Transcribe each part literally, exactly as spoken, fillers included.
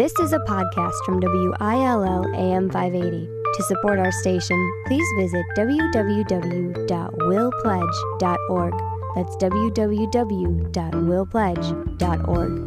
This is a podcast from W I L L A M five eighty. To support our station, please visit w w w dot will pledge dot org. That's w w w dot will pledge dot org.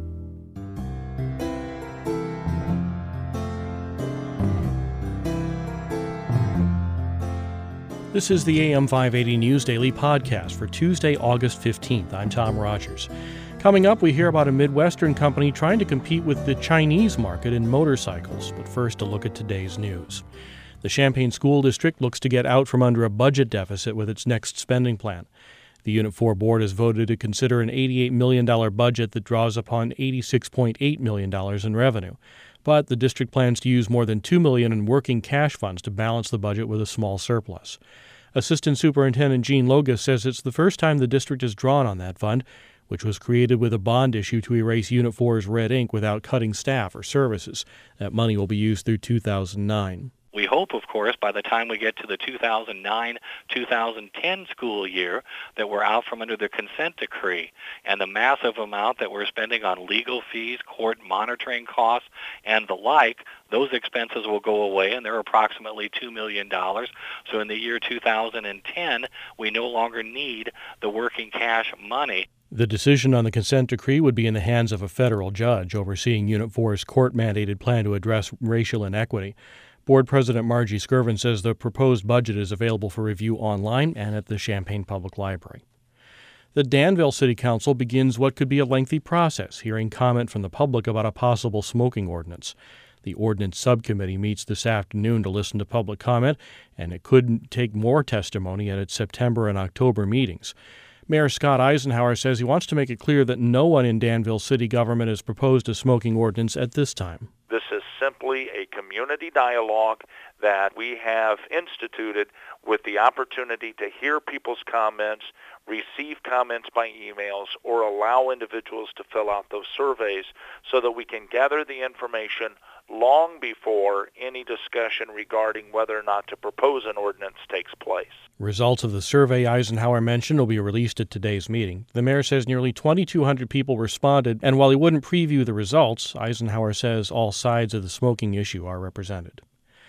This is the A M five eighty News Daily Podcast for Tuesday, August fifteenth. I'm Tom Rogers. Coming up, we hear about a Midwestern company trying to compete with the Chinese market in motorcycles. But first, a look at today's news. The Champaign School District looks to get out from under a budget deficit with its next spending plan. The Unit four board has voted to consider an eighty-eight million dollars budget that draws upon eighty-six point eight million dollars in revenue. But the district plans to use more than two million dollars in working cash funds to balance the budget with a small surplus. Assistant Superintendent Gene Logus says it's the first time the district has drawn on that fund, which was created with a bond issue to erase Unit four's red ink without cutting staff or services. That money will be used through two thousand nine. We hope, of course, by the time we get to the two thousand nine two thousand ten school year that we're out from under the consent decree, and the massive amount that we're spending on legal fees, court monitoring costs, and the like, those expenses will go away, and they're approximately two million dollars. So in the year two thousand ten, we no longer need the working cash money. The decision on the consent decree would be in the hands of a federal judge overseeing Unit four's court-mandated plan to address racial inequity. Board President Margie Skirvin says the proposed budget is available for review online and at the Champaign Public Library. The Danville City Council begins what could be a lengthy process, hearing comment from the public about a possible smoking ordinance. The Ordinance Subcommittee meets this afternoon to listen to public comment, and it could take more testimony at its September and October meetings. Mayor Scott Eisenhower says he wants to make it clear that no one in Danville city government has proposed a smoking ordinance at this time. This is simply a community dialogue that we have instituted with the opportunity to hear people's comments, receive comments by emails, or allow individuals to fill out those surveys so that we can gather the information long before any discussion regarding whether or not to propose an ordinance takes place. Results of the survey Eisenhower mentioned will be released at today's meeting. The mayor says nearly twenty-two hundred people responded, and while he wouldn't preview the results, Eisenhower says all sides of the smoking issue are represented.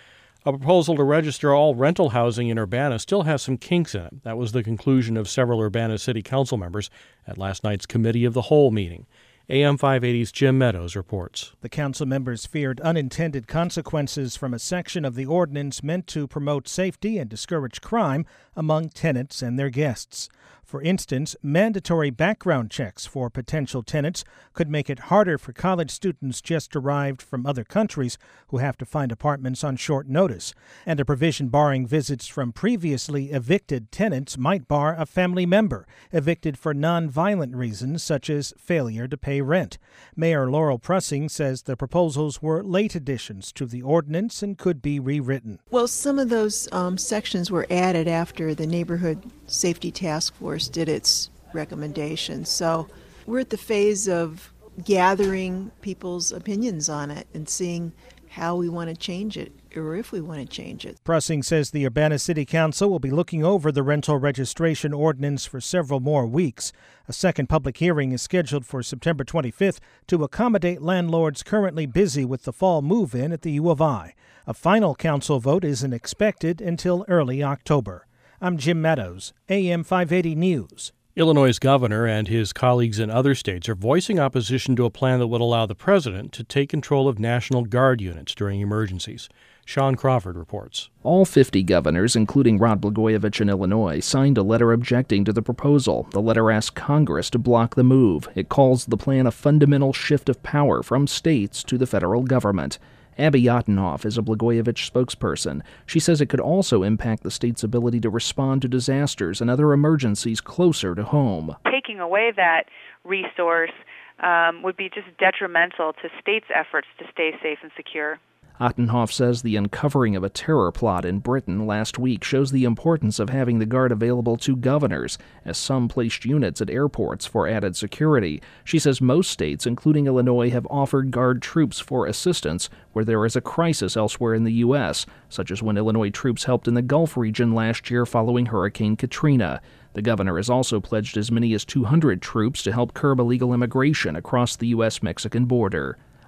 A proposal to register all rental housing in Urbana still has some kinks in it. That was the conclusion of several Urbana City Council members at last night's Committee of the Whole meeting. A M five eighty's Jim Meadows reports. The council members feared unintended consequences from a section of the ordinance meant to promote safety and discourage crime among tenants and their guests. For instance, mandatory background checks for potential tenants could make it harder for college students just arrived from other countries who have to find apartments on short notice. And a provision barring visits from previously evicted tenants might bar a family member evicted for nonviolent reasons such as failure to pay rent. Mayor Laurel Prussing says the proposals were late additions to the ordinance and could be rewritten. Well, some of those um, sections were added after the Neighborhood Safety Task Force did its recommendations. So we're at the phase of gathering people's opinions on it and seeing how we want to change it, or if we want to change it. Prussing says the Urbana City Council will be looking over the rental registration ordinance for several more weeks. A second public hearing is scheduled for September twenty-fifth to accommodate landlords currently busy with the fall move-in at the U of I. A final council vote isn't expected until early October. I'm Jim Meadows, A M five eighty News. Illinois' governor and his colleagues in other states are voicing opposition to a plan that would allow the president to take control of National Guard units during emergencies. Sean Crawford reports. All fifty governors, including Rod Blagojevich in Illinois, signed a letter objecting to the proposal. The letter asked Congress to block the move. It calls the plan a fundamental shift of power from states to the federal government. Abby Ottenhoff is a Blagojevich spokesperson. She says it could also impact the state's ability to respond to disasters and other emergencies closer to home. Taking away that resource um, would be just detrimental to states' efforts to stay safe and secure. Ottenhoff says the uncovering of a terror plot in Britain last week shows the importance of having the Guard available to governors, as some placed units at airports for added security. She says most states, including Illinois, have offered Guard troops for assistance where there is a crisis elsewhere in the U S, such as when Illinois troops helped in the Gulf region last year following Hurricane Katrina. The governor has also pledged as many as two hundred troops to help curb illegal immigration across the U S Mexican border.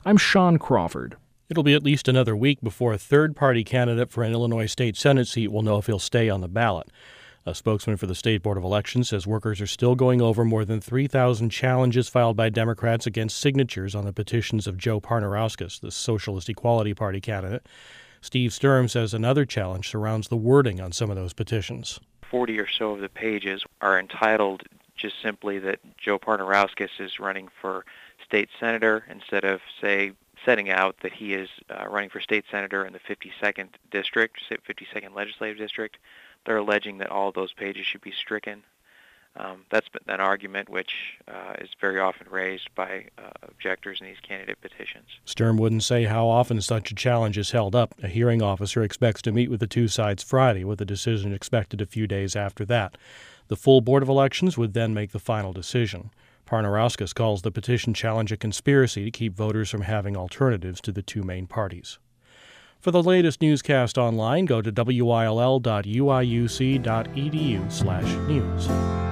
I'm Sean Crawford. It'll be at least another week before a third-party candidate for an Illinois state Senate seat will know if he'll stay on the ballot. A spokesman for the State Board of Elections says workers are still going over more than three thousand challenges filed by Democrats against signatures on the petitions of Joe Parnarauskas, the Socialist Equality Party candidate. Steve Sturm says another challenge surrounds the wording on some of those petitions. forty or so of the pages are entitled just simply that Joe Parnarauskas is running for state senator instead of, say, setting out that he is uh, running for state senator in the fifty-second district, fifty-second legislative district. They're alleging that all of those pages should be stricken. Um, that's been an argument which uh, is very often raised by uh, objectors in these candidate petitions. Sturm wouldn't say how often such a challenge is held up. A hearing officer expects to meet with the two sides Friday, with a decision expected a few days after that. The full Board of Elections would then make the final decision. Parnarauskas calls the petition challenge a conspiracy to keep voters from having alternatives to the two main parties. For the latest newscast online, go to W I L L dot U I U C dot E D U slash news.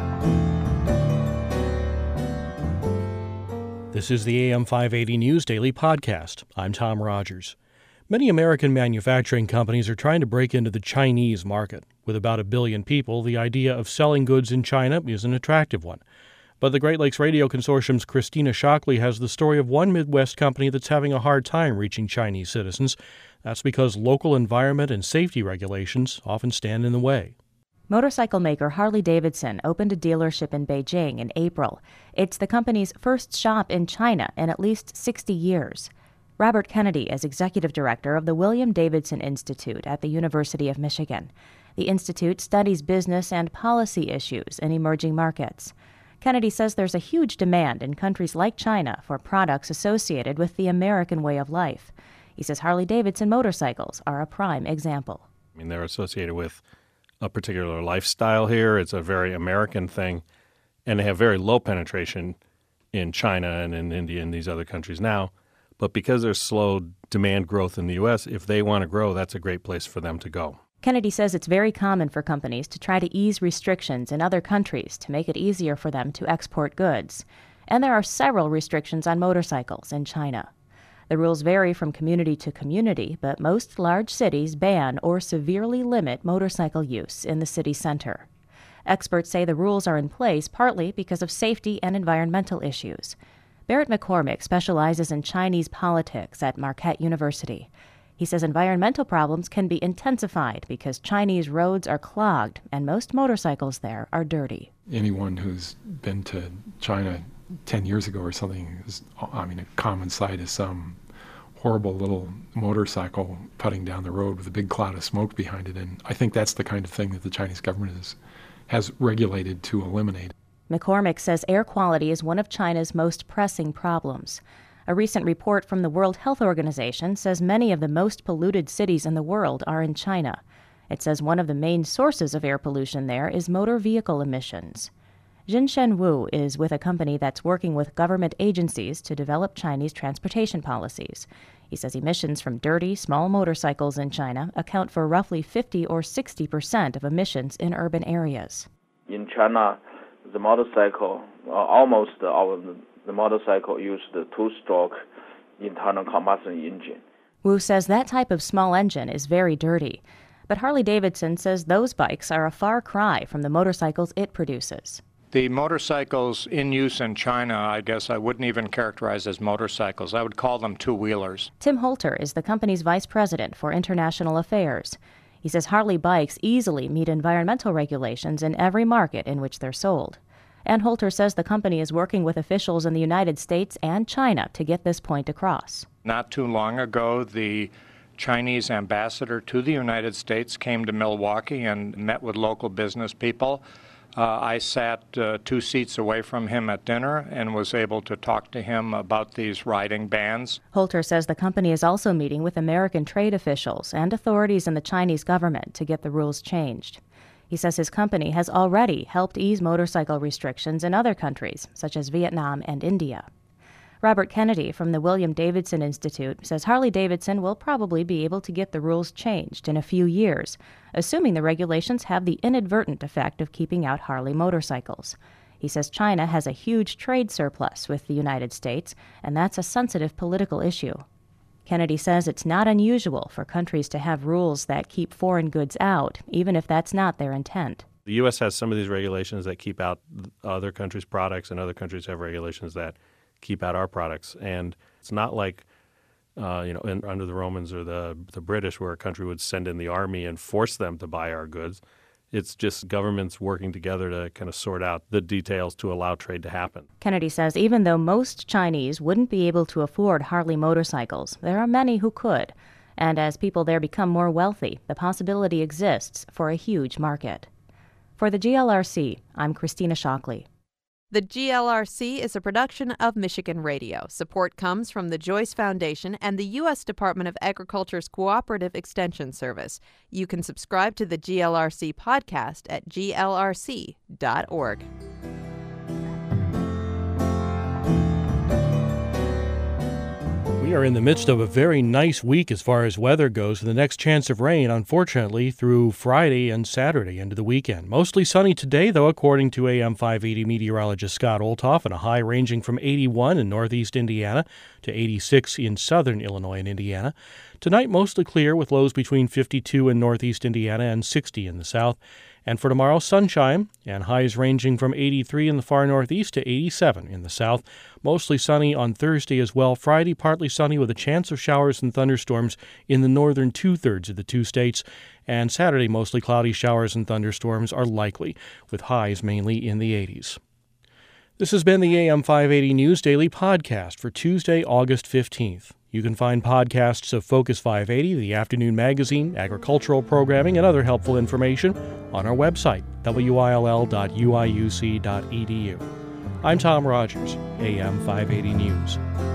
This is the A M five eighty News Daily Podcast. I'm Tom Rogers. Many American manufacturing companies are trying to break into the Chinese market. With about a billion people, the idea of selling goods in China is an attractive one. But the Great Lakes Radio Consortium's Christina Shockley has the story of one Midwest company that's having a hard time reaching Chinese citizens. That's because local environment and safety regulations often stand in the way. Motorcycle maker Harley-Davidson opened a dealership in Beijing in April. It's the company's first shop in China in at least sixty years. Robert Kennedy is executive director of the William Davidson Institute at the University of Michigan. The institute studies business and policy issues in emerging markets. Kennedy says there's a huge demand in countries like China for products associated with the American way of life. He says Harley-Davidson motorcycles are a prime example. I mean, they're associated with a particular lifestyle here. It's a very American thing, and they have very low penetration in China and in India and these other countries now. But because there's slow demand growth in the U S, if they want to grow, that's a great place for them to go. Kennedy says it's very common for companies to try to ease restrictions in other countries to make it easier for them to export goods. And there are several restrictions on motorcycles in China. The rules vary from community to community, but most large cities ban or severely limit motorcycle use in the city center. Experts say the rules are in place partly because of safety and environmental issues. Barrett McCormick specializes in Chinese politics at Marquette University. He says environmental problems can be intensified because Chinese roads are clogged and most motorcycles there are dirty. Anyone who's been to China ten years ago or something is, I mean, a common sight is some horrible little motorcycle putting down the road with a big cloud of smoke behind it. And I think that's the kind of thing that the Chinese government is, has regulated to eliminate. McCormick says air quality is one of China's most pressing problems. A recent report from the World Health Organization says many of the most polluted cities in the world are in China. It says one of the main sources of air pollution there is motor vehicle emissions. Jinshen Wu is with a company that's working with government agencies to develop Chinese transportation policies. He says emissions from dirty, small motorcycles in China account for roughly fifty or sixty percent of emissions in urban areas. In China, the motorcycle, uh, almost uh, all of the, the motorcycle use the two-stroke internal combustion engine. Wu says that type of small engine is very dirty. But Harley-Davidson says those bikes are a far cry from the motorcycles it produces. The motorcycles in use in China, I guess I wouldn't even characterize as motorcycles. I would call them two-wheelers. Tim Holter is the company's vice president for international affairs. He says Harley bikes easily meet environmental regulations in every market in which they're sold. And Holter says the company is working with officials in the United States and China to get this point across. Not too long ago, the Chinese ambassador to the United States came to Milwaukee and met with local business people. Uh, I sat uh, two seats away from him at dinner and was able to talk to him about these riding bans. Holter says the company is also meeting with American trade officials and authorities in the Chinese government to get the rules changed. He says his company has already helped ease motorcycle restrictions in other countries, such as Vietnam and India. Robert Kennedy from the William Davidson Institute says Harley-Davidson will probably be able to get the rules changed in a few years, assuming the regulations have the inadvertent effect of keeping out Harley motorcycles. He says China has a huge trade surplus with the United States, and that's a sensitive political issue. Kennedy says it's not unusual for countries to have rules that keep foreign goods out, even if that's not their intent. The U S has some of these regulations that keep out other countries' products, and other countries have regulations that keep out our products. And it's not like, uh, you know, in, under the Romans or the, the British, where a country would send in the army and force them to buy our goods. It's just governments working together to kind of sort out the details to allow trade to happen. Kennedy says even though most Chinese wouldn't be able to afford Harley motorcycles, there are many who could. And as people there become more wealthy, the possibility exists for a huge market. For the G L R C, I'm Christina Shockley. The G L R C is a production of Michigan Radio. Support comes from the Joyce Foundation and the U S Department of Agriculture's Cooperative Extension Service. You can subscribe to the G L R C podcast at G L R C dot org. We are in the midst of a very nice week as far as weather goes. The next chance of rain, unfortunately, through Friday and Saturday into the weekend. Mostly sunny today, though, according to A M five eighty meteorologist Scott Olthoff, and a high ranging from eighty-one in northeast Indiana to eighty-six in southern Illinois and Indiana. Tonight, mostly clear with lows between fifty-two in northeast Indiana and sixty in the south. And for tomorrow, sunshine and highs ranging from eighty-three in the far northeast to eighty-seven in the south. Mostly sunny on Thursday as well. Friday, partly sunny with a chance of showers and thunderstorms in the northern two-thirds of the two states. And Saturday, mostly cloudy showers and thunderstorms are likely, with highs mainly in the eighties. This has been the A M five eighty News Daily Podcast for Tuesday, August fifteenth. You can find podcasts of Focus five eighty, the afternoon magazine, agricultural programming, and other helpful information on our website, W I L L dot U I U C dot E D U. I'm Tom Rogers, A M five eighty News.